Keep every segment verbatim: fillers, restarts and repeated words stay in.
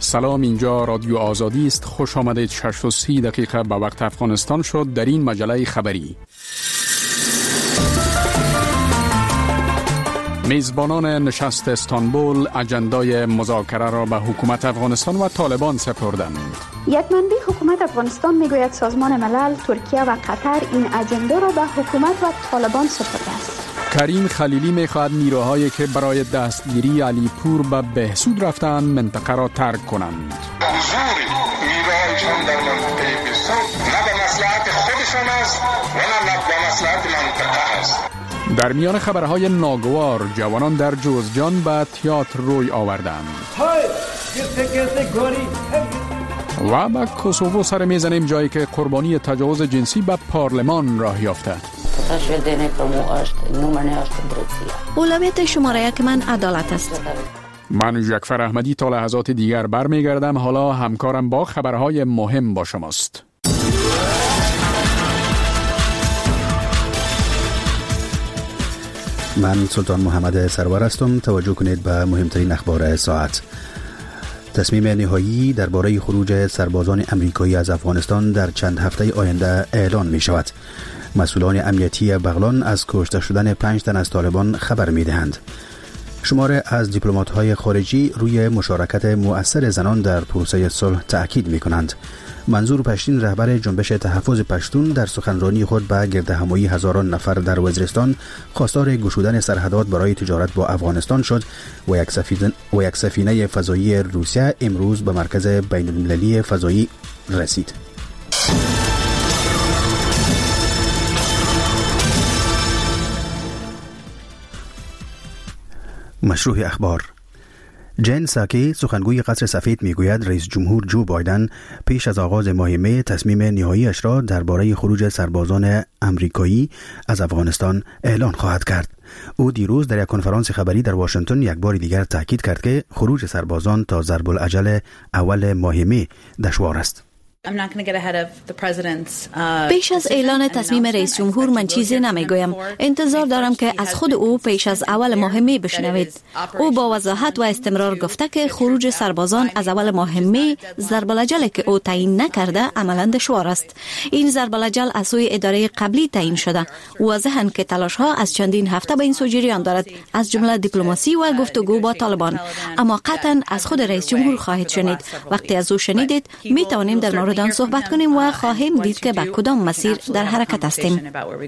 سلام، اینجا رادیو آزادی است. خوش آمدید. شش و سی دقیقه به وقت افغانستان شد. در این مجله خبری میزبانان نشست استانبول اجندای مذاکره را به حکومت افغانستان و طالبان سپردند. یک منبع حکومت افغانستان میگوید سازمان ملل، ترکیه و قطر این اجندا را به حکومت و طالبان سپرده است. کریم خلیلی میخواهد نیروهایی که برای دستگیری علیپور به بهسود رفتند منطقه را ترک کنند. حضور نیروهایشان در منطقه بهسود نه به مصلحت خودشان است و نه به مصلحت منطقه است. در میان خبرهای ناگوار، جوانان در جوزجان به تئاتر روی آوردند. و به کوسوو سر میزنیم، جایی که قربانی تجاوز جنسی به پارلمان راه یافته. اولویت شماره یک من عدالت است. من جعفر احمدی تا لحظات دیگر برمیگردم. حالا همکارم با خبرهای مهم با شماست. من سلطان محمد سرور هستم. توجه کنید به مهمترین اخبار ساعت. تصمیم نهایی درباره خروج سربازان امریکایی از افغانستان در چند هفته آینده اعلان می شود. مسئولان امنیتی بغلان از کشته شدن پنج تن از طالبان خبر می دهند. شماره از دیپلمات‌های خارجی روی مشارکت مؤثر زنان در پروسه صلح تأکید می کنند. منظور پشتین، رهبر جنبش تحفظ پشتون، در سخنرانی خود به گردهمایی هزاران نفر در وزیرستان خواستار گشودن سرحدات برای تجارت با افغانستان شد و یک سفینه و یک سفینه فضایی روسیه امروز به مرکز بین‌المللی فضایی رسید. مشروع اخبار. جن ساکی، سخنگوی قصر سفید، میگوید رئیس جمهور جو بایدن پیش از آغاز ماه می تصمیم نهاییش را درباره خروج سربازان امریکایی از افغانستان اعلان خواهد کرد. او دیروز در یک کنفرانس خبری در واشنگتن یک بار دیگر تاکید کرد که خروج سربازان تا ضرب الاجل اول ماه می دشوار است. پیش از اعلان تصمیم رئیس جمهور من چیزی نمیگویم. انتظار دارم که از خود او پیش از اول ماه می بشنوید. او با وضاحت و استمرار گفته که خروج سربازان از اول ماه می ضرب الاجل که او تعیین نکرده عملاً دشوار است. این ضرب الاجل از سوی اداره قبلی تعیین شده. واضحاً که تلاش ها از چندین هفته به این سو جریان دارد، از جمله دیپلماسی و گفتگو با طالبان. اما قطعاً از خود رئیس جمهور خواهید شنید. وقتی از او شنیدید می توانیم در مورد آن صحبت کنیم و خواهیم دید که به کدام مسیر در حرکت هستیم.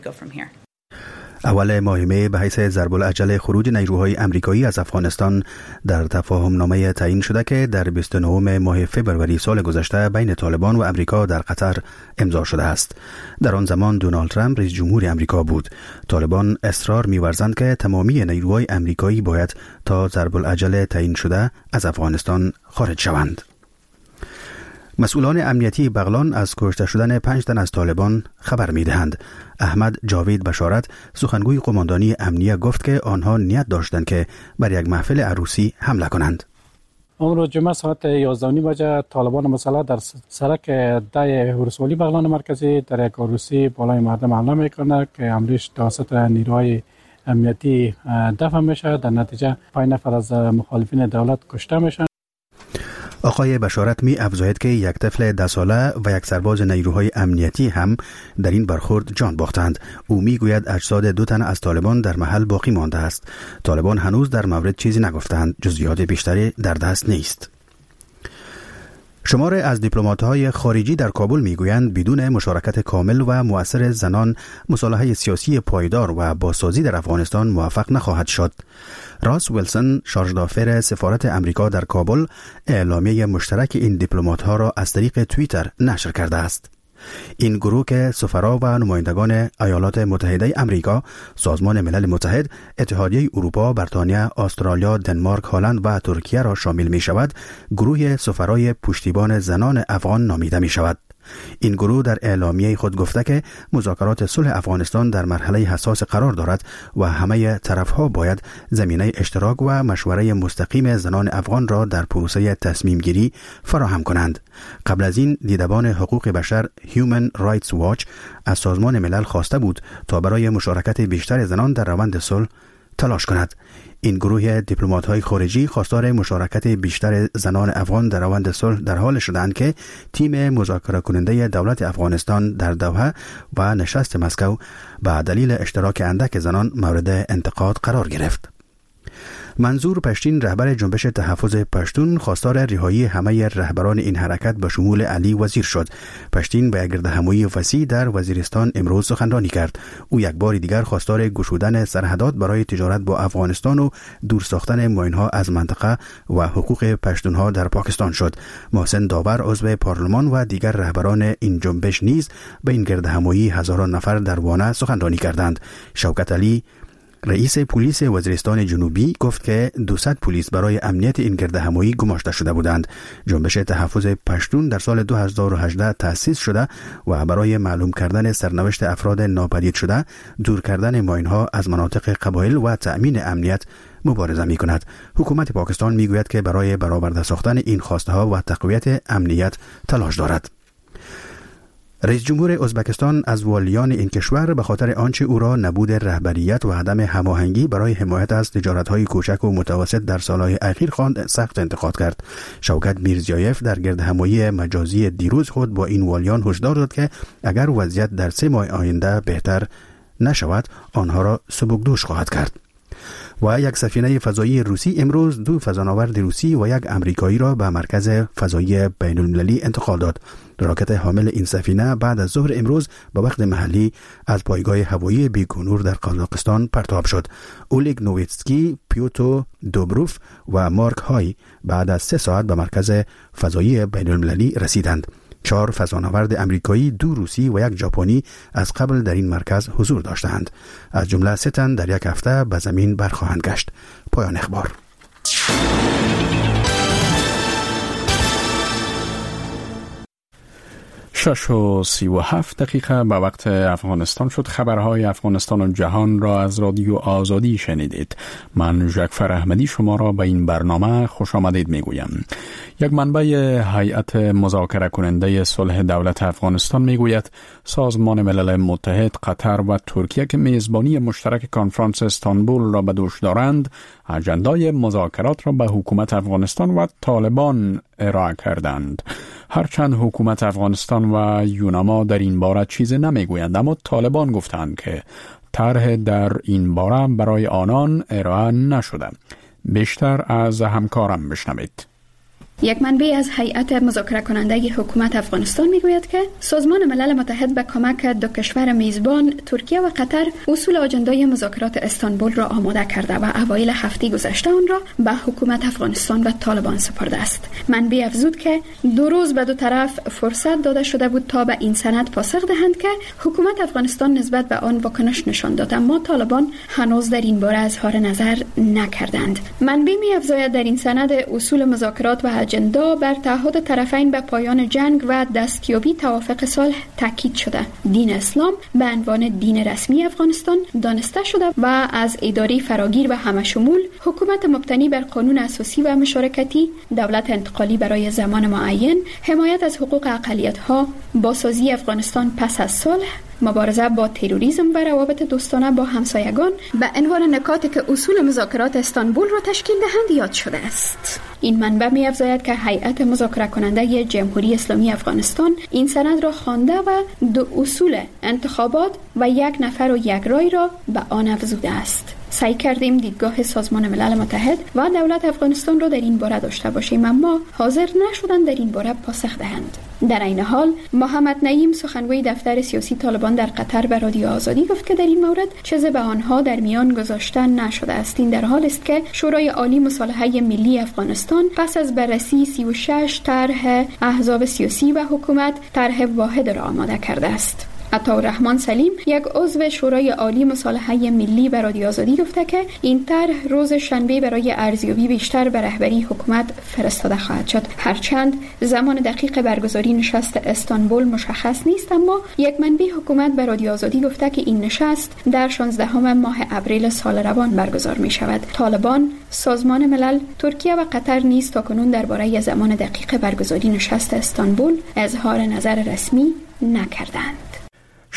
اول ماه می به حیث ضرب الاجل خروج نیروهای امریکایی از افغانستان در تفاهم نامه تعیین شده که در بیست و نه ماه فوریه سال گذشته بین طالبان و امریکا در قطر امضا شده است. در آن زمان دونالد ترامپ رئیس جمهور امریکا بود. طالبان اصرار می‌ورزند که تمامی نیروهای امریکایی باید تا ضرب الاجل تعیین شده از افغانستان خارج شوند. مسئولان امنیتی بغلان از کشته شدن پنج تن از طالبان خبر می‌دهند. احمد جاوید بشارت، سخنگوی قماندانی امنیه، گفت که آنها نیت داشتند که بر یک محفل عروسی حمله کنند. امروز جمعه ساعت یازده و نیم بجه طالبان مسلح در سرک ده ولسوالی بغلان مرکزی در یک عروسی بالای مردم حمله می‌کنند که امریش توسط نیروهای امنیتی دفع میشه. در نتیجه پنج نفر از مخالفین دولت کشته میشن. آقای بشارت می افزاید که یک طفل ده ساله و یک سرباز نیروهای امنیتی هم در این برخورد جان باختند. او می گوید اجساد دو تن از طالبان در محل باقی مانده است. طالبان هنوز در مورد چیزی نگفتند. جزئیات بیشتری در دست نیست. شماره از دیپلمات‌های خارجی در کابل میگویند بدون مشارکت کامل و مؤثر زنان مصالحه سیاسی پایدار و بازسازی در افغانستان موفق نخواهد شد. راس ویلسون، شارژدافر سفارت امریکا در کابل، اعلامیه مشترک این دیپلمات‌ها را از طریق توییتر نشر کرده است. این گروه که سفرا و نمایندگان ایالات متحده امریکا، سازمان ملل متحد، اتحادیه اروپا، بریتانیا، استرالیا، دنمارک، هلند و ترکیه را شامل می شود، گروه سفرای پشتیبان زنان افغان نامیده می شود. این گروه در اعلامیه خود گفته که مذاکرات صلح افغانستان در مرحله حساس قرار دارد و همه طرفها باید زمینه اشتراک و مشوره مستقیم زنان افغان را در پروسه تصمیم گیری فراهم کنند. قبل از این دیدبان حقوق بشر Human Rights Watch از سازمان ملل خواسته بود تا برای مشارکت بیشتر زنان در روند صلح تلاش کند. این گروه دیپلمات‌های خارجی خواستار مشارکت بیشتر زنان افغان در روند صلح در حال شدند که تیم مذاکره کننده دولت افغانستان در دوحه و نشست مسکو به دلیل اشتراک اندک زنان مورد انتقاد قرار گرفت. منظور پشتین، رهبر جنبش تحفظ پشتون، خواستار رهایی همه رهبران این حرکت به شمول علی وزیر شد. پشتین به یک گردهمایی وسیع در وزیرستان امروز سخنرانی کرد. او یک بار دیگر خواستار گشودن سرحدات برای تجارت با افغانستان و دور ساختن ماینها از منطقه و حقوق پشتونها در پاکستان شد. محسن داور، عضو پارلمان و دیگر رهبران این جنبش نیز به این گردهمایی هزاران نفر در وانه سخنرانی کردند. شوکت علی، رئیس پلیس وزیرستان جنوبی، گفت که دویست پلیس برای امنیت این گردهمایی گماشته شده بودند. جنبش تحفظ پشتون در سال دو هزار و هجده تأسیس شده و برای معلوم کردن سرنوشت افراد ناپدید شده، دور کردن ماینها از مناطق قبایل و تأمین امنیت مبارزه می کند. حکومت پاکستان می گوید که برای برآورده ساختن این خواسته ها و تقویت امنیت تلاش دارد. رئیس جمهور ازبکستان از والیان این کشور به خاطر آنچه او را نبود رهبریت و عدم هماهنگی برای حمایت از تجارت‌های کوچک و متوسط در سالهای اخیر خواند سخت انتقاد کرد. شوکت میرزیایف در گردهمایی مجازی دیروز خود با این والیان هشدار داد که اگر وضعیت در سه ماه آینده بهتر نشود، آنها را سبکدوش خواهد کرد. و یک سفینه فضایی روسی امروز دو فضانورد روسی و یک امریکایی را به مرکز فضایی بین المللی انتقال داد. راکت حامل این سفینه بعد از ظهر امروز به وقت محلی از پایگاه هوایی بیکونور در قزاقستان پرتاب شد. اولیگ نوویتسکی، پیوتو دوبروف و مارک های بعد از سه ساعت به مرکز فضایی بین المللی رسیدند. چهار فضانورد امریکایی، دو روسی و یک ژاپنی از قبل در این مرکز حضور داشتند. از جمله سه تن در یک هفته به زمین برخواهند گشت. پایان اخبار. شش و سی و هفت دقیقه به وقت افغانستان شد. خبرهای افغانستان و جهان را از رادیو آزادی شنیدید. من جعفر احمدی شما را به این برنامه خوش آمدید می گویم. یک منبع هیئت مذاکره کننده صلح دولت افغانستان می گوید سازمان ملل متحد، قطر و ترکیه که میزبانی مشترک کنفرانس استانبول را به دوش دارند، اجندای مذاکرات را به حکومت افغانستان و طالبان ارائه کردند. هرچند حکومت افغانستان و یوناما در این باره چیزی نمیگویند، اما طالبان گفتند که طرح در این باره برای آنان ارائه نشده. بیشتر از همکارم بشنوید. یک منبع از هیئت مذاکره کننده حکومت افغانستان میگوید که سازمان ملل متحد به کمک دو کشور میزبان ترکیه و قطر اصول آجندای مذاکرات استانبول را آماده کرده و اوایل هفته گذشته آن را به حکومت افغانستان و طالبان سپرده است. منبع افزود که دو روز به دو طرف فرصت داده شده بود تا به این سند پاسخ دهند که حکومت افغانستان نسبت به آن واکنش نشان داد، اما طالبان هنوز در این باره اظهار نظر نکردند. منبع می‌افزاید در این سند اصول مذاکرات و اجندا بر تعهد طرفین به پایان جنگ و دستیابی توافق صلح تاکید شده. دین اسلام به عنوان دین رسمی افغانستان دانسته شده و از اداره فراگیر و همشمول، حکومت مبتنی بر قانون اساسی و مشارکتی، دولت انتقالی برای زمان معین، حمایت از حقوق اقلیت‌ها، بازسازی افغانستان پس از صلح، مبارزه با تروریسم و روابط دوستانه با همسایگان به عنوان نکاتی که اصول مذاکرات استانبول را تشکیل دهند یاد شده است. این منبع می‌افزاید که هیئت مذاکره کننده جمهوری اسلامی افغانستان این سند را خوانده و دو اصول انتخابات و یک نفر و یک رای را به آن افزوده است. سعی کردیم دیدگاه سازمان ملل متحد و دولت افغانستان را در این باره داشته باشیم، اما حاضر نشدند در این باره پاسخ دهند. در این حال محمد نعیم، سخنگوی دفتر سیاسی طالبان در قطر، به رادیو آزادی گفت که در این مورد چیزی به آنها در میان گذاشته نشده است. این در حال است که شورای عالی مصالحه ملی افغانستان پس از بررسی سی و شش طرح احزاب سیاسی و حکومت طرح واحد را آماده کرده است. عطاالرحمن سلیم، یک عضو شورای عالی مصالحه ملی، به رادیو آزادی گفته که این طرح روز شنبه برای ارزیابی بیشتر به رهبری حکومت فرستاده خواهد شد. هرچند زمان دقیق برگزاری نشست استانبول مشخص نیست، اما یک منبع حکومت به رادیو آزادی گفته که این نشست در شانزدهم ماه اپریل سال روان برگزار می شود. طالبان، سازمان ملل، ترکیه و قطر نیز تاکنون درباره زمان دقیق برگزاری نشست استانبول اظهار نظر رسمی نکردند.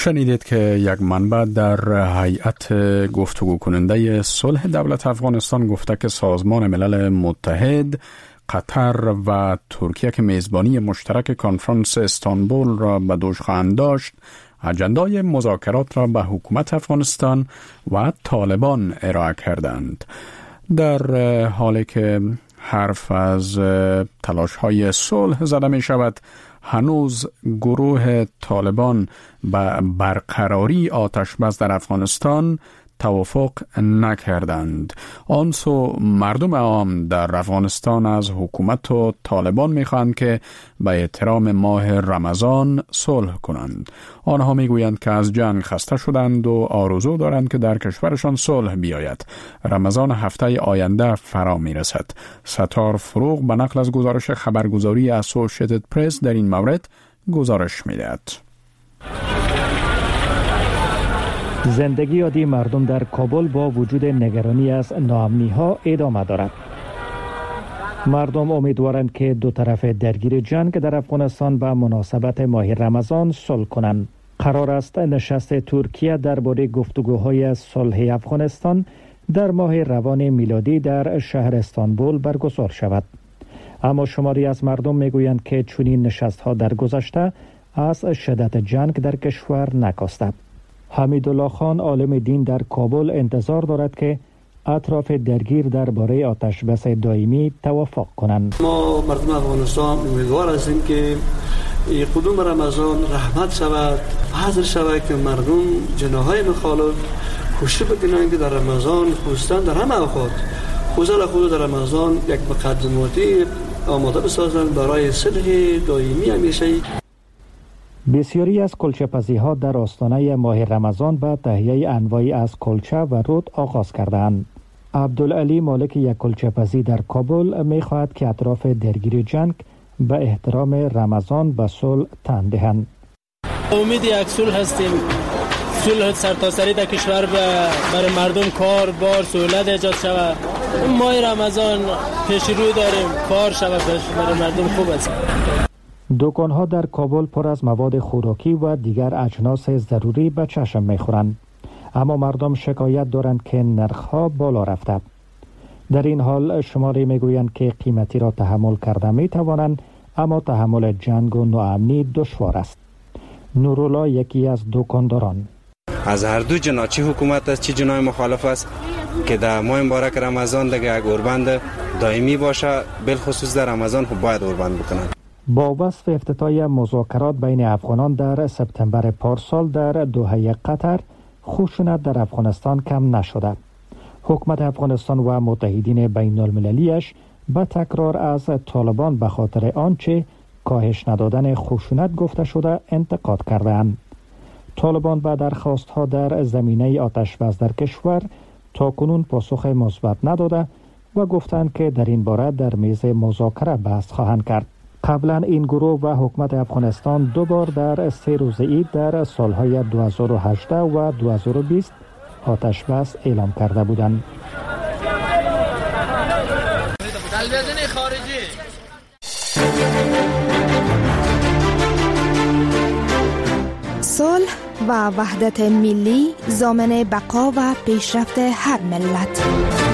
شنیدید که یک منبع در هیئت گفتگو کننده صلح دولت افغانستان گفته که سازمان ملل متحد، قطر و ترکیه که میزبانی مشترک کنفرانس استانبول را به دوش خواهند داشت، اجندای مذاکرات را به حکومت افغانستان و طالبان ارائه کردند. در حالی که حرف از تلاش‌های صلح زده می شود، هنوز گروه طالبان به برقراری آتش بس در افغانستان توافق نکردند. آنسو مردم عام در افغانستان از حکومت و طالبان می‌خواهند که به احترام ماه رمضان صلح کنند. آنها میگویند که از جنگ خسته شدند و آرزو دارند که در کشورشان صلح بیاید. رمضان هفته آینده فرا میرسد. ستار فروغ به نقل از گزارش خبرگزاری اسوسییتد پرس در این مورد گزارش می‌دهد. زندگی عادی مردم در کابل با وجود نگرانی از ناامنی‌ها ادامه دارد. مردم امیدوارند که دو طرف درگیر جنگ در افغانستان به مناسبت ماه رمضان صلح کنند. قرار است نشست ترکیه درباره گفتگوهای صلح افغانستان در ماه روان میلادی در شهر استانبول برگزار شود. اما شماری از مردم میگویند که چنین نشست‌ها در گذشته از شدت جنگ در کشور نکاسته. حمیدالله خان عالم دین در کابل انتظار دارد که اطراف درگیر درباره آتش بس دائمی توافق کنند. ما مردم افغانستان امیدوار هستیم که قدوم رمضان رحمت شود، حاضر شود که مردم جناهای مخالف کوشش بکنند که در رمضان خصوصا در همه اوقات خصوصا خود در رمضان یک مقدماتی آماده بسازند برای صلح دائمی همیشه. بسیاری از کلچه‌پزی ها در آستانه ماه رمضان به تهیه انواعی از کلچه و رود آغاز کردند. عبدالعلی مالک یک کلچه‌پزی در کابل می خواهد که اطراف درگیر جنگ به احترام رمضان به صلح تن دهند. امید یک صلح هستیم، صلح سرتاسری در کشور برای مردم کار بار سهولت ایجاد شود. ماه رمضان پیش رو داریم، کار شود برای مردم خوب است. دکان‌ها در کابل پر از مواد خوراکی و دیگر اجناس ضروری به چشم می‌خورند، اما مردم شکایت دارند که نرخ‌ها بالا رفته. در این حال شماری می‌گویند که قیمتی را تحمل کرده می‌توانند، اما تحمل جنگ و ناامنی دشوار است. نورولا یکی از دکانداران: از هر دو جناح، چه حکومت است چه جناح مخالف است، که در ماه مبارک رمضان دیگه یک اوربند دائمی باشه، بالخصوص در رمضان خب باید اوربند بکنند. با وصف افتتاح مذاکرات بین افغانان در سپتامبر پارسال در دوحه قطر، خشونت در افغانستان کم نشده. حکومت افغانستان و متحدین بین المللیش به تکرار از طالبان به خاطر آنچه کاهش ندادن خشونت گفته شده انتقاد کردند. طالبان به درخواست‌ها در زمینه آتش بس در کشور تاکنون پاسخ مثبت نداده و گفتند که در این باره در میز مذاکره بحث خواهند کرد. قبلا این گروه و حکومت افغانستان دو بار در سه روزه عید در سالهای دو هزار و هجده و دو هزار و بیست آتش بس اعلام کرده بودند. صلح و وحدت ملی ضامن بقا و پیشرفت هر ملت.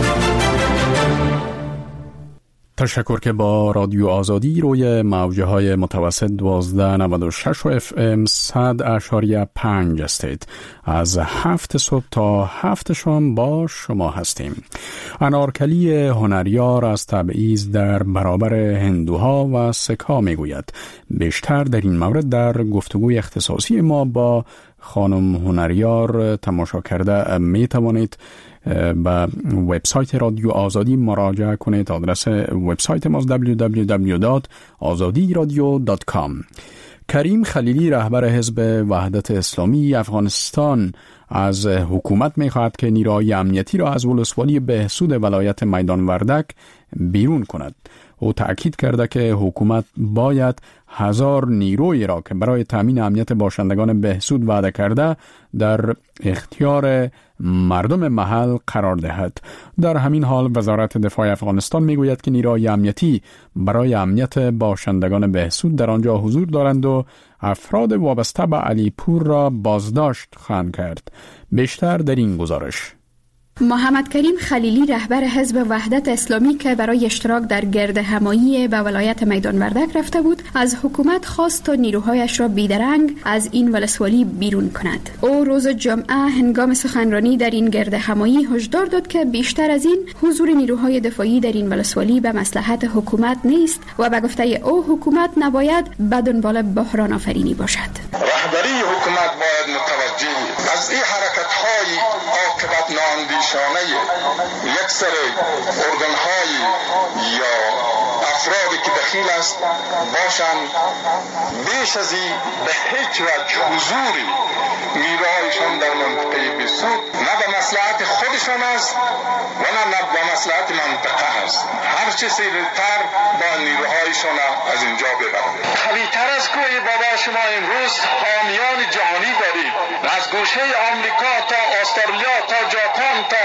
تشکر که با رادیو آزادی روی موجه های متوسط دوازده نود و شش و اف ام صد اشاریه پنج هستید. از هفت صبح تا هفت شام با شما هستیم. انارکلی هنریار از تبعیض در برابر هندوها و سک‌ها میگوید. بیشتر در این مورد در گفتگوی اختصاصی ما با خانم هنریار تماشا کرده می توانید. به وبسایت رادیو آزادی مراجعه کنید. آدرس وبسایت ما دبلیو دبلیو دبلیو دات آزادی رادیو دات کام. کریم خلیلی رهبر حزب وحدت اسلامی افغانستان از حکومت می‌خواهد که نیروهای امنیتی را از ولسوالی بهسود ولایت میدان وردک بیرون کند. او تأکید کرده که حکومت باید هزار نیروی را که برای تامین امنیت باشندگان بهسود وعده کرده در اختیار مردم محل قرار دهد. در همین حال وزارت دفاع افغانستان میگوید که نیروهای امنیتی برای امنیت باشندگان بهسود در آنجا حضور دارند و افراد وابسته به علی پور را بازداشت خواهند کرد. بیشتر در این گزارش. محمد کریم خلیلی رهبر حزب وحدت اسلامی که برای اشتراک در گرد همایی به ولایت میدان وردک رفته بود، از حکومت خواست تا نیروهایش را بیدرنگ از این ولسوالی بیرون کند. او روز جمعه هنگام سخنرانی در این گرد همایی هشدار داد که بیشتر از این حضور نیروهای دفاعی در این ولسوالی به مصلحت حکومت نیست و به گفته او حکومت نباید به دنبال بحران آفرینی باشد. رهبری حکومت باید متوجه از این حرکت‌های عاقبت نااندیشانه یک سری ارگان‌های یا افرادی که دخیل است باشند، بیش از این به هیچ وجه حضوری نیروهایشان در منطقه بهسود نه به مصلحت خودشان است و نه به مصلحت منطقه است. هر چه سریعتر با نیروهایشان از اینجا ببرند. قوی‌تر از کوه بابا شما امروز حامیان جهانی دارید، از گوشه آمریکا تا استرالیا تا ژاپن تا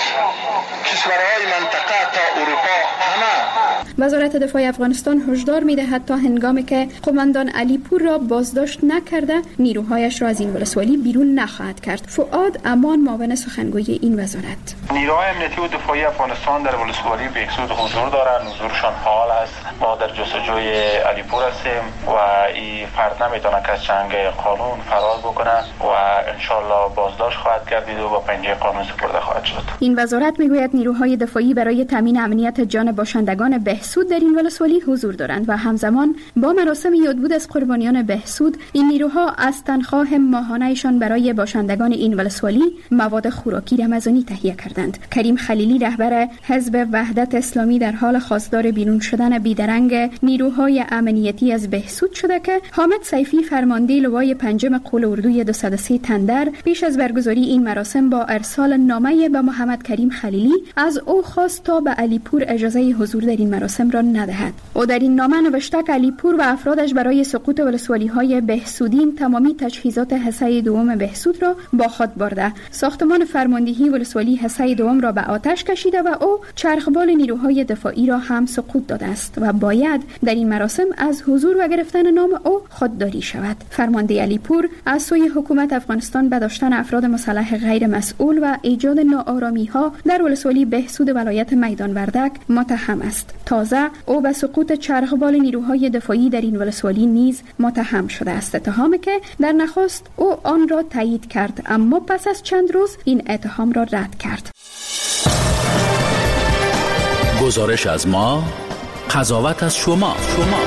کشورهای منطقه تا اروپا همه. وزارت دفاع افغانستان هشدار می‌دهد تا هنگامی که قماندان علی پور را بازداشت نکرده نیروهایش را از این ولسوالی بیرون نخواهد کرد. فؤاد امان معاون سخنگوی این وزارت: نیروهای امنیتی و دفاعی افغانستان در ولسوالی بهسود حضور دارند، حضورشان فعال است. ما در جستجوی علی پور هستیم و این فرد نمیتونه که از چنگ قانون فرار بکنه و انشالله بازداشت خواهد گردید و با پنجه قانون سپرده خواهد شد. این وزارت میگوید نیروهای دفاعی برای تامین امنیت جان باشندگان بهسود در این ولسوالی حضور دارند و همزمان با مراسم یادبود از قربانیان بهسود این نیروها از تنخواه ماهانه‌شان برای باشندگان این ولسوالی مواد خوراکی رمضانی تهیه کردند. کریم خلیلی رهبر حزب وحدت اسلامی در حال خواستار بیرون شدن بیدرنگ نیروهای امنیتی از بهسود شده که حامد سیفی فرمانده لوای پنجم قول اردوی دویست و سه تندر پیش از برگزاری این مراسم با ارسال نامه به محمد کریم خلیلی از او خواست تا به علی پور اجازه حضور در این مراسم را ندهد. او در این نامه نوشته که علی پور و افرادش برای سقوط ولسوالی‌های بهسودین تمامی تجهیزات حصه دوم بهسود را با خود برده، ساختمان فرماندهی ولسوالی حصه دوم را به آتش کشیده و او چرخبال نیروهای دفاعی را هم سقوط داده است و باید در این مراسم از حضور و گرفتن نام او خودداری شود. فرمانده علی پور از سوی حکومت افغانستان به داشتن افراد مسلح غیر مسئول و ایجاد ناآرامی‌ها در ولسوالی بهسود ولایت میدان وردک متهم است. تازه او به سقوط چرخبال نیروهای دفاعی در این ولسوالی نیز متهم شده است، اتهامی که در نخست او آن را تایید کرد اما پس از چند روز این اتهام را رد کرد. گزارش از ما، قضاوت از شما. شما.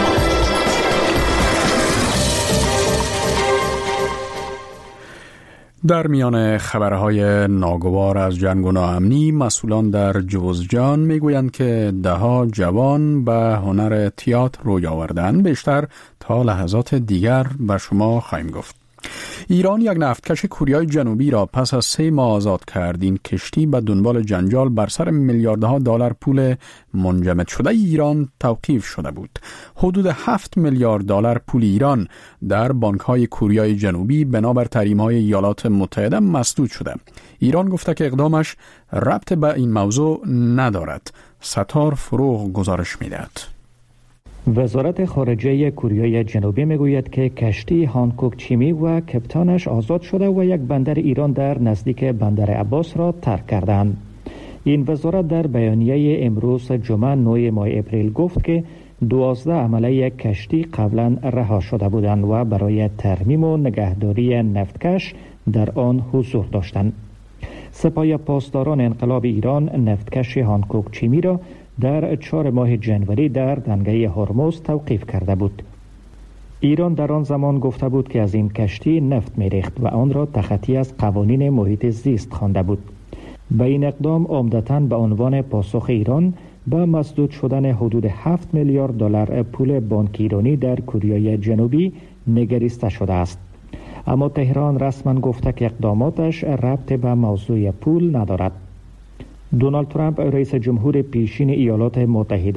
در میان خبرهای ناگوار از جنگ و ناامنی، مسئولان در جوزجان میگویند که دهها جوان به هنر تئاتر روی آوردند. بیشتر تا لحظات دیگر به شما خواهیم گفت. ایران یک نفتکش کوریای جنوبی را پس از سه ماه آزاد کرد. این کشتی به دنبال جنجال بر سر میلیاردها دلار پول منجمد شده ایران توقیف شده بود. حدود هفت میلیارد دلار پول ایران در بانک‌های کوریای جنوبی بنابر تحریم‌های ایالات متحده مسدود شده. ایران گفته که اقدامش ربط به این موضوع ندارد. ستار فروغ گزارش می‌دهد. وزارت خارجه کوریای جنوبی میگوید که کشتی هانکوک چیمی و کپتانش آزاد شده و یک بندر ایران در نزدیک بندر عباس را ترک کردند. این وزارت در بیانیه امروز جمعه نه ماه اپریل گفت که دوازده عمله کشتی قبلا رها شده بودند و برای ترمیم و نگهداری نفتکش در آن حضور داشتند. سپاه پاسداران انقلاب ایران نفتکش هانکوک چیمی را در چهار ماه جنوری در دنگه هرمز توقیف کرده بود. ایران در آن زمان گفته بود که از این کشتی نفت می‌ریخت و آن را تخطی از قوانین محیط زیست خوانده بود. به این اقدام عمدتاً به عنوان پاسخ ایران به مسدود شدن حدود هفت میلیارد دلار پول بانک ایرانی در کوریای جنوبی نگریسته شده است. اما تهران رسما گفته که اقداماتش ربط به موضوع پول ندارد. دونالد ترامپ رئیس جمهور پیشین ایالات متحده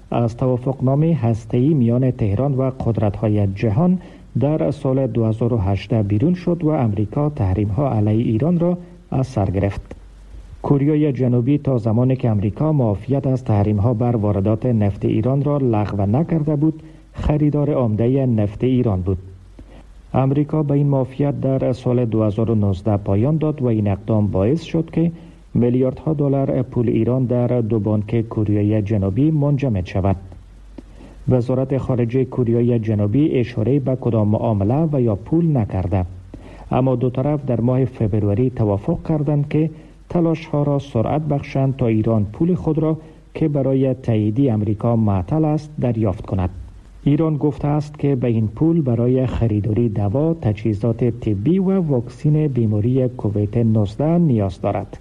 از توافقنامه هسته‌ای میان تهران و قدرت‌های جهان در سال دو هزار و هجده بیرون شد و امریکا تحریم‌ها علیه ایران را از سر گرفت. کره جنوبی تا زمانی که امریکا معافیت از تحریم‌ها بر واردات نفت ایران را لغو نکرده بود، خریدار عمده نفت ایران بود. امریکا به این معافیت در سال دو هزار و نوزده پایان داد و این اقدام باعث شد که میلیاردها دلار پول ایران در دو بانک کره جنوبی منجمد شود. وزارت خارجه کره جنوبی اشاره به کدام معامله و یا پول نکرده، اما دو طرف در ماه فبروری توافق کردند که تلاش ها را سرعت بخشند تا ایران پول خود را که برای تایید امریکا معطل است دریافت کند. ایران گفته است که به این پول برای خریداری دوا، تجهیزات طبی و واکسن بیماری کووید نوزده نیاز دارد.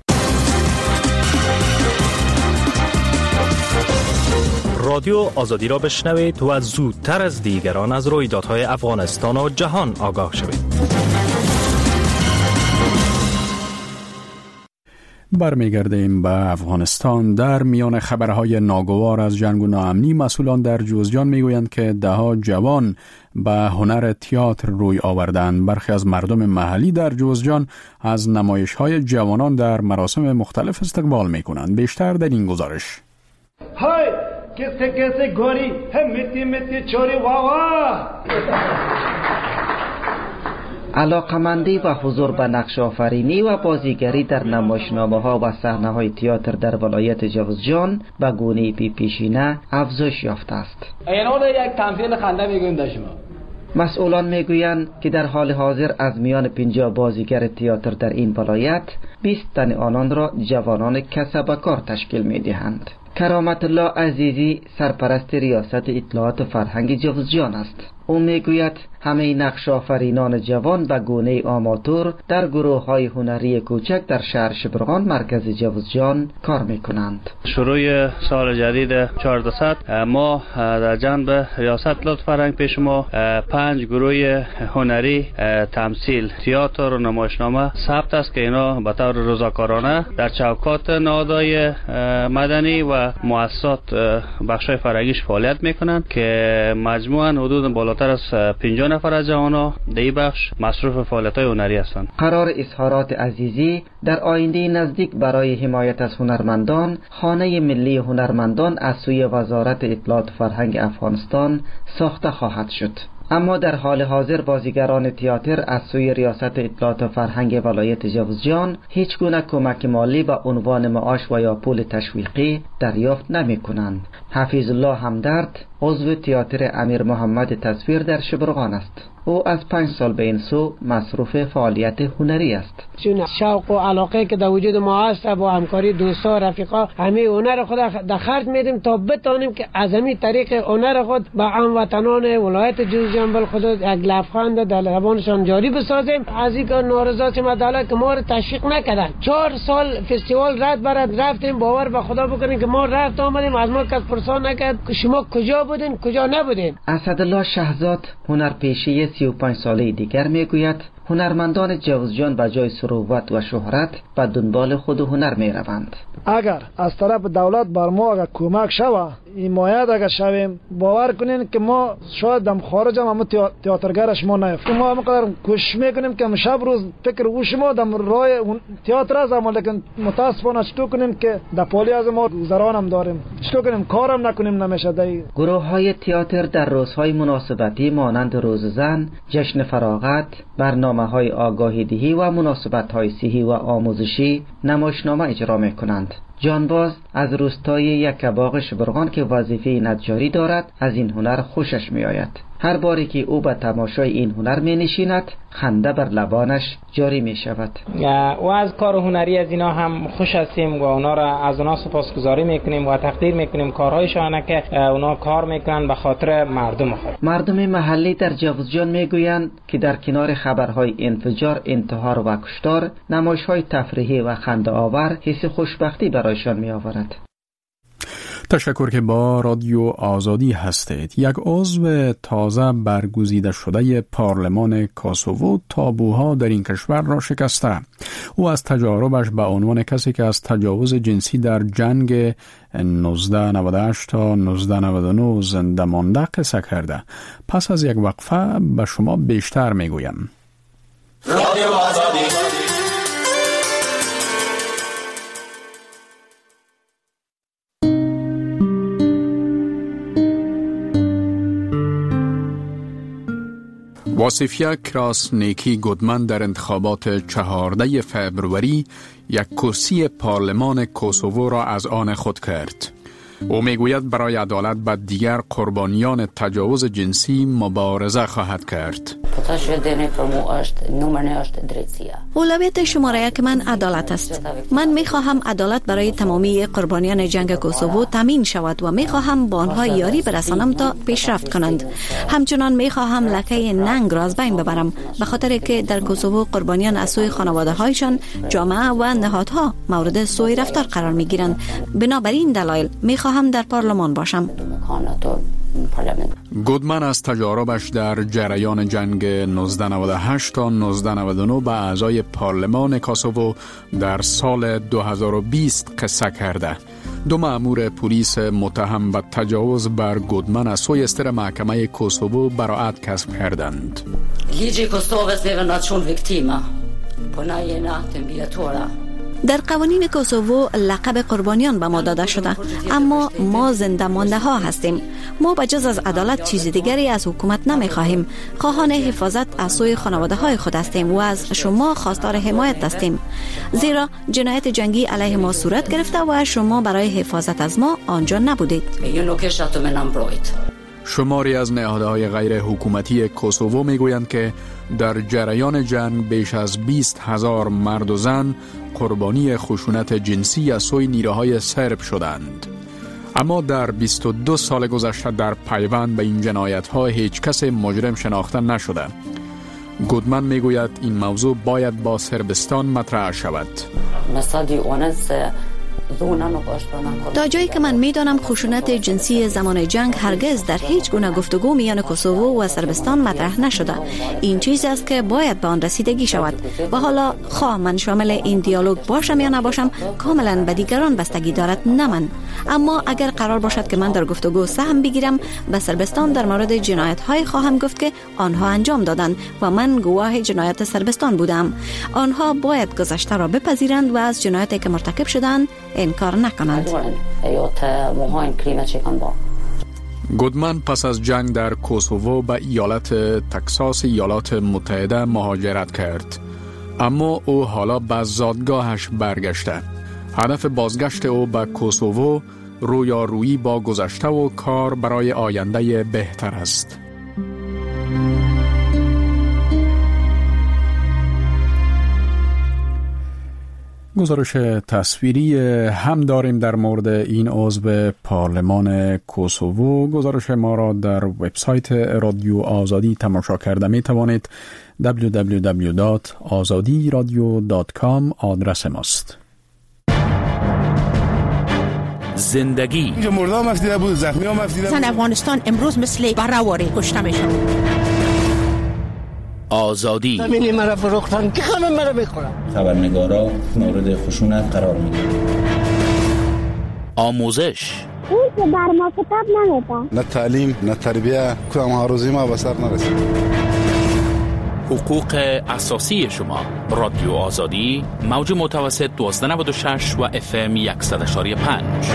رادیو آزادی را بشنوید و زودتر از دیگران از رویدادهای افغانستان و جهان آگاه شوید. برمیگردیم به افغانستان. در میان خبرهای ناگوار از جنگ و ناامنی، مسئولان در جوزجان میگویند که دهها جوان به هنر تئاتر روی آوردند. برخی از مردم محلی در جوزجان از نمایش‌های جوانان در مراسم مختلف استقبال میکنند. بیشتر در این گزارش. های کسی کسی گوری هم میتی میتی چوری واوا. علاقمندی و حضور به نقش آفرینی و بازیگری در نمایشنامه‌ها و صحنه‌های تئاتر در ولایت جوزجان به گونه‌ای بی پیشینه افزایش یافته است. اینو یک تمثیل خنده میگویم در شما. مسئولان میگویند که در حال حاضر از میان پنجاه بازیگر تئاتر در این ولایت بیست تن آنان را جوانان کسب کار تشکیل میدهند. کرامت الله عزیزی سرپرست ریاست اطلاعات فرهنگ جوزجان است. او میگوید همه نقش آفرینان جوان به گونه آماتور در گروه‌های هنری کوچک در شهر شبرغان مرکز جوزجان کار میکنند. شروع سال جدید چهاردهصد ما در جنب ریاست لطف فرهنگ پیش ما پنج گروه هنری تمثیل، تئاتر و نمایشنامه ثبت است که اینا به طور روزافزونه در چوکات نهادهای مدنی و مؤسسات بخشای فرهنگیش فعالیت میکنند که مجموعاً حدود بالاتر از پنجاه نفر از جوانان در این بخش مصروف فعالیت‌های هنری هستند. قرار اظهارات عزیزی در آینده نزدیک برای حمایت از هنرمندان خانه ملی هنرمندان از سوی وزارت اطلاعات فرهنگ افغانستان ساخته خواهد شد. اما در حال حاضر بازیگران تئاتر از سوی ریاست اطلاعات فرهنگ ولایت جوزجان هیچ گونه کمک مالی به عنوان معاش و یا پول تشویقی دریافت نمی کنند. حفیظ الله همدرد عضو تئاتر امیر محمد تصویر در شبرغان است. او از پنج سال به این سو مصروف فعالیت هنری است. چون شوق و علاقه که در وجود ما هست با همکاری دوستا رفیقا همه هنر خود در خرج میدیم تا بتانیم که از همین طریق هنر خود به هموطنان ولایت جوزجان بل خود یک لبخند در لبانشان جاری بسازیم. از این نارضا مداله که ما رو تشویق نکردن. چهار سال فستیوال رد برد رفتیم، باور به خدا بکنیم که ما رفت آمدیم از ما کس پرسان نکرد که شما کجا بودین کجا نبودین. اسدالله شهزاد هنرپیشه سی و پنج ساله دیگر میگوید هنرمندان جوزجان به جای ثروت و شهرت به دنبال خود هنر می روند. اگر از طرف دولت بر ما اگر کمک شوه، حمایت اگر شویم، باور کنین که ما شاید دم خارج هم تئاترگرش ما نیفتیم. ما همقدر کوشش میکنیم که شب روز فکر او شما دم راه تئاتر است، اما لیکن متاسفانه چطور کنیم که در پالی از ما گذران هم داریم، چطور کنیم کارم نکنیم نمیشه. دایی گروه های تئاتر در روزهای مناسبتی مانند روز زن، جشن فراغت، برنامه های آگاهی دهی و مناسبت های صحی و آموزشی نمایشنامه اجرا می کنند. جانباز از روستای یکباغ شبرغان که وظیفه نجاری دارد از این هنر خوشش می آید. هر باری که او به تماشای این هنر می نشیند خنده بر لبانش جاری می شود. و از کار هنری از اینا هم خوش هستیم و اونا را از اونا سپاسگزاری می کنیم و تقدیر می کنیم کارهایشان که اونا کار می کنند به خاطر مردم خود. مردم محلی در جوزجان می گویند که در کنار خبرهای انفجار، انتحار و کشتار، نمایش‌های تفریحی و خنده آور حس خوشبختی برایشان می آورد. تشکر که با رادیو آزادی هستید. یک عضو تازه برگزیده شده پارلمان کوسوو تابوها در این کشور را شکسته. او از تجاربش به عنوان کسی که از تجاوز جنسی در جنگ نوزده نود و هشت تا نوزده نود و نه زنده مانده قصه کرده. پس از یک وقفه به شما بیشتر میگویم. رادیو آزادی. واصفیا کراسنیکی گودمن در انتخابات چهاردهم فوریه یک کرسی پارلمان کوسوو را از آن خود کرد. او میگوید برای عدالت به دیگر قربانیان تجاوز جنسی مبارزه خواهد کرد. اولویت شماره یک من عدالت است. من میخواهم عدالت برای تمامی قربانیان جنگ کوسوو تامین شود و میخواهم با آنها یاری برسانم تا پیشرفت کنند. همچنان میخواهم لکه ننگ را از بین ببرم، به خاطر که در کوسوو قربانیان از سوی خانواده هایشان، جامعه و نهادها مورد سوء رفتار قرار میگیرند. بنابراین دلایل میخواهم در پارلمان باشم. گودمن از تجاربش در جریان جنگ نوزده نود و هشت تا نوزده نود و نه به اعضای پارلمان کوسوو در سال دو هزار و بیست قصه کرده. دو مأمور پلیس متهم به تجاوز بر گودمن از سوی استر محکمه کوسوو براءت کسب کردند. در قوانین کوسوو لقب قربانیان به ما داده شده، اما ما زنده مانده ها هستیم. ما بجز از عدالت چیز دیگری از حکومت نمی خواهیم. خواهان حفاظت از سوی خانواده های خود هستیم و از شما خواستار حمایت هستیم، زیرا جنایت جنگی علیه ما صورت گرفته و شما برای حفاظت از ما آنجا نبودید. شماری از نهادهای غیر حکومتی کوسوو میگویند که در جریان جنگ بیش از بیست هزار مرد و زن قربانی خشونت جنسی از سوی نیروهای سرب شدند. اما در بیست و دو سال گذشته در پیوند به این جنایت‌ها هیچ کس مجرم شناخته نشده. گودمن میگوید این موضوع باید با سربستان مطرح شود. تا جایی که من میدانم خشونت جنسی زمان جنگ هرگز در هیچ گونه گفتگو میان کوسوو و سربستان مطرح نشده. این چیزی است که باید به آن رسیدگی شود و حالا خواه من شامل این دیالوگ باشم یا نباشم کاملا به دیگران بستگی دارد، نه من. اما اگر قرار باشد که من در گفتگو سهم بگیرم، به سربستان در مورد جنایت های خواهم گفت که آنها انجام دادند و من گواه جنایت سربستان بودم. آنها باید گذشته را بپذیرند و از جنایتی که مرتکب شدند انکار نکنند. گودمن پس از جنگ در کوسوو به ایالت تکساس ایالات متحده مهاجرت کرد، اما او حالا به زادگاهش برگشته. هدف بازگشت او به کوسوو رویارویی با گذشته و کار برای آینده بهتر است. گزارش تصویری هم داریم در مورد این عضو پارلمان کوسوو. گزارش ما را در وبسایت رادیو آزادی تماشا کرده می توانید. دبلیو دبلیو دبلیو دات آزادی رادیو دات کام آدرس ماست. زندگی اینجا مرده هم افدیده بود، زخمی هم افدیده بود. زن افغانستان امروز مثل برهواری کشته میشن. آزادی زمینی مرا فروختن که همه مرا میخورن. خبرنگارا مورد خشونت قرار میگیرن. آموزش این که بر ما کتاب نمیده، نه تعلیم نه تربیه، کدام ها روزی ما به سر نرسید. حقوق اساسی شما. رادیو آزادی موج متوسط دوازده نود و شش و اف ام صد و یک و پنج.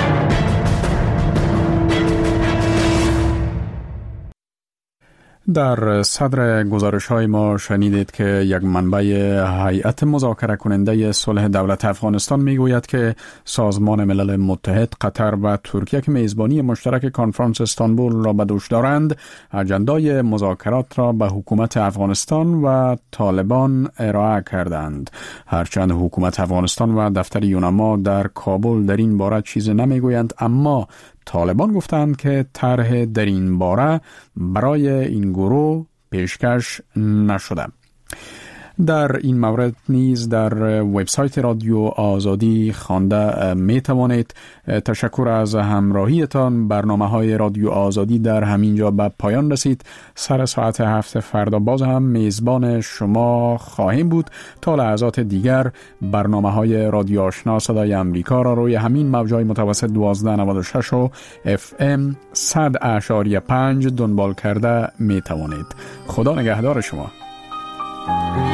در صدر گزارش های ما شنیدید که یک منبع هیئت مذاکره کننده صلح دولت افغانستان میگوید که سازمان ملل متحد، قطر و ترکیه که میزبانی مشترک کنفرانس استانبول را به دوش دارند، اجندای مذاکرات را به حکومت افغانستان و طالبان ارائه کردند. هرچند حکومت افغانستان و دفتر یونما در کابل در این باره چیزی نمیگویند، اما طالبان گفتند که طرح در این باره برای این گروه پیشکش نشده. در این مورد نیز در وبسایت رادیو آزادی خوانده می توانید. تشکر از همراهیتان. برنامه های رادیو آزادی در همینجا به پایان رسید. سر ساعت هفت فردا باز هم میزبان شما خواهیم بود. تا لحظات دیگر برنامه های رادیو آشنا صدای امریکا را روی همین موجای متوسط دوازده نود و شش و اف ام صد اعشاری پنج دنبال کرده می توانید. خدا نگهدار شما.